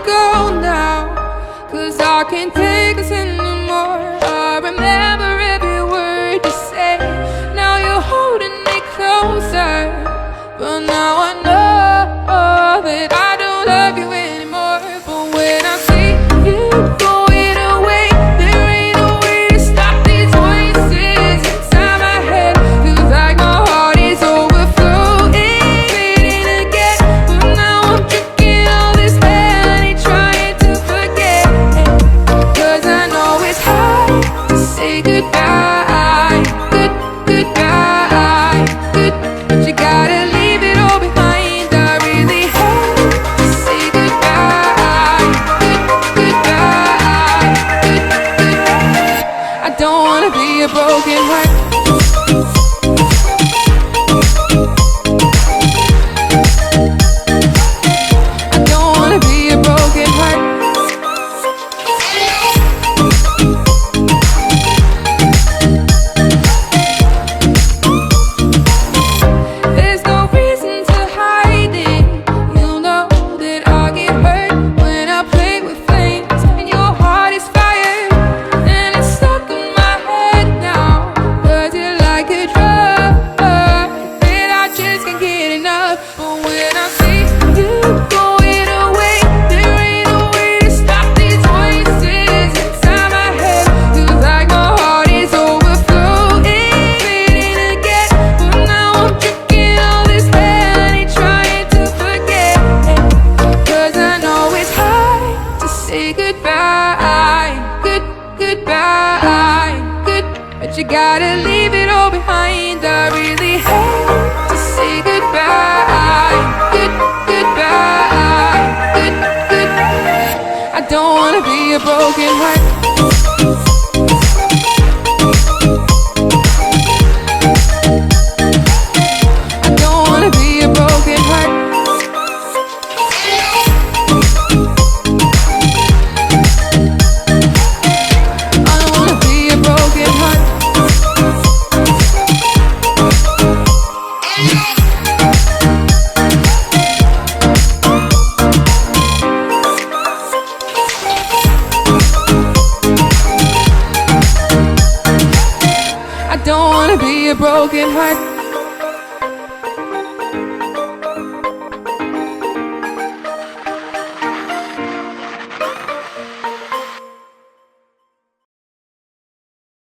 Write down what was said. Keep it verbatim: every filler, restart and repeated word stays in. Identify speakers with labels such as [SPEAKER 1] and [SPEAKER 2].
[SPEAKER 1] go now, 'cause I can't take this anymore. I remember every word you say. Now you're holding me closer, but now I know that I don't love you anymore. But when I see you going away, there ain't no way to stop these voices inside my head. Feels like my heart is overflowing, waiting to get. But now I'm drinking all this honey, trying to forget. 'Cause I know it's hard to say goodbye, good, goodbye, good. But you gotta leave it all behind. I really hate to say goodbye, good, goodbye, good, good. I don't wanna be a broken heart. I don't wanna be a broken heart. There's no reason to hide it. You know that I get hurt when I play with flames, and your heart is fire, and it's stuck in my head now. 'Cause you're like a drug that I just can't get enough. But when I see you going away, there ain't no way to stop these voices inside my head. Feels like my heart is overflowing, waiting to get. But now I'm drinking all this honey, trying to forget. 'Cause I know it's hard to say goodbye, good, goodbye, good. But you gotta leave it all behind. I really hate to say goodbye, good, goodbye, good, good. I don't wanna be a broken heart. I don't wanna be a broken heart. I don't wanna be a broken heart. I don't wanna be a broken heart.